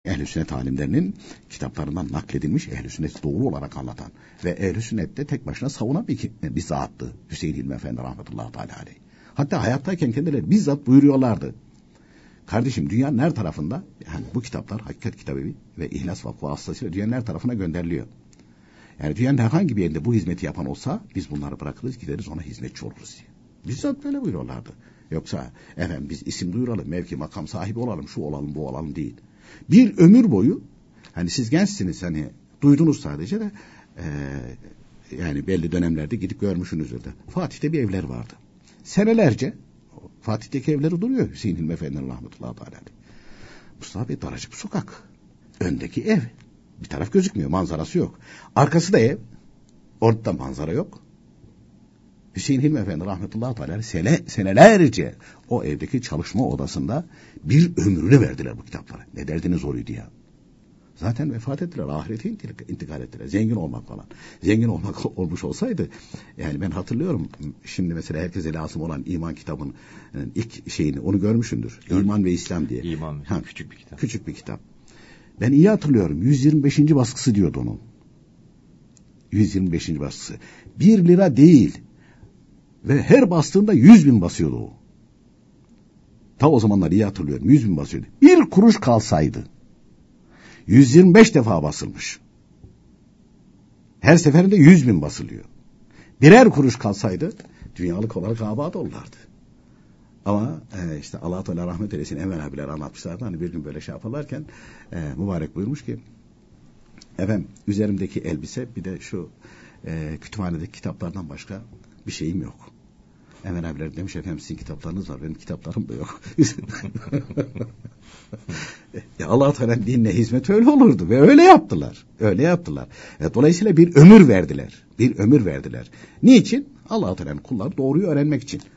Ehl-i Sünnet alimlerinin kitaplarından nakledilmiş, Ehl-i Sünnet'i doğru olarak anlatan ve Ehl-i Sünnet'te tek başına savunan bir zattı Hüseyin Hilmi Efendi rahmetullahi teala aleyh. Hatta hayattayken kendileri bizzat buyuruyorlardı. Kardeşim dünyanın her tarafında, yani bu kitaplar Hakikat Kitabı ve İhlas Vakfı vasıtasıyla dünyanın her tarafına gönderiliyor. Yani dünyanın herhangi bir yerinde bu hizmeti yapan olsa biz bunları bırakırız, gideriz ona hizmetçi oluruz diye. Bizzat böyle buyuruyorlardı. Yoksa efendim biz isim duyuralım, mevki makam sahibi olalım, şu olalım bu olalım değil. Bir ömür boyu, hani siz gençsiniz, hani duydunuz sadece de yani belli dönemlerde gidip görmüşsünüzdür de. Fatih'te bir evler vardı. Senelerce Fatih'teki evleri duruyor Hüseyin Hilmi Efendi'nin rahmetullahi teala. Mustafa Bey daracık bir sokak. Öndeki ev. Bir taraf gözükmüyor, manzarası yok. Arkası da ev. Orada manzara yok. Hüseyin Hilmi Efendi rahmetullahi teala senelerce o evdeki çalışma odasında bir ömrünü verdiler bu kitaplara. Ne derdiniz oruydu ya. Zaten vefat ettiler, ahirete intikal ettiler. Zengin olmak falan. Zengin olmak olmuş olsaydı, yani ben hatırlıyorum, şimdi mesela herkese lazım olan iman kitabının ilk şeyini, onu görmüşsündür. İman ve İslam diye. İman, küçük bir kitap. Küçük bir kitap. Ben iyi hatırlıyorum, 125. baskısı diyordu onun. 125. baskısı. 1 lira değil. Ve her bastığında 100.000 basıyordu o. Ta o zamanlar iyi hatırlıyorum, 100.000 basıyordu. Bir kuruş kalsaydı 125 defa basılmış. Her seferinde 100.000 basılıyor. Birer kuruş kalsaydı dünyalık olarak abat olurlardı. Ama işte Allah Teala rahmet eylesin, Enver abiler anlatmışlardı. Hani bir gün böyle şey yaparlarken mübarek buyurmuş ki efendim üzerimdeki elbise bir de şu kütüphanedeki kitaplardan başka bir şeyim yok. Enver abiler demiş efendim sizin kitaplarınız var, benim kitaplarım da yok. Allah Teala'nın dinine hizmet öyle olurdu ve öyle yaptılar. Öyle yaptılar. Dolayısıyla bir ömür verdiler. Bir ömür verdiler. Niçin? Allah Teala'nın kulları doğruyu öğrenmek için.